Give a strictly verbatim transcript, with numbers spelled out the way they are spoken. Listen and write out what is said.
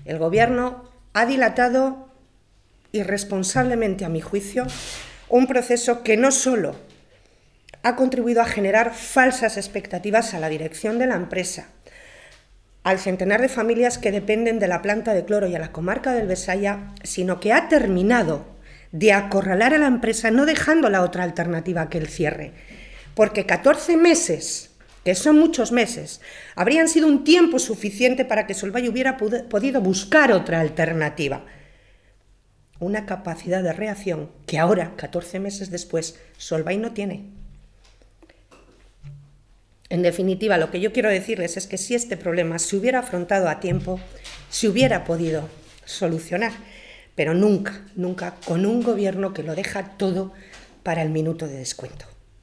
El Gobierno ha dilatado irresponsablemente, a mi juicio, un proceso que no solo ha contribuido a generar falsas expectativas a la dirección de la empresa, al centenar de familias que dependen de la planta de cloro y a la comarca del Besaya, sino que ha terminado de acorralar a la empresa, no dejándola otra alternativa que el cierre. Porque catorce meses, que son muchos meses, habrían sido un tiempo suficiente para que Solvay hubiera podido buscar otra alternativa. Una capacidad de reacción que ahora, catorce meses después, Solvay no tiene. En definitiva, lo que yo quiero decirles es que si este problema se hubiera afrontado a tiempo, se hubiera podido solucionar, pero nunca, nunca con un gobierno que lo deja todo para el minuto de descuento.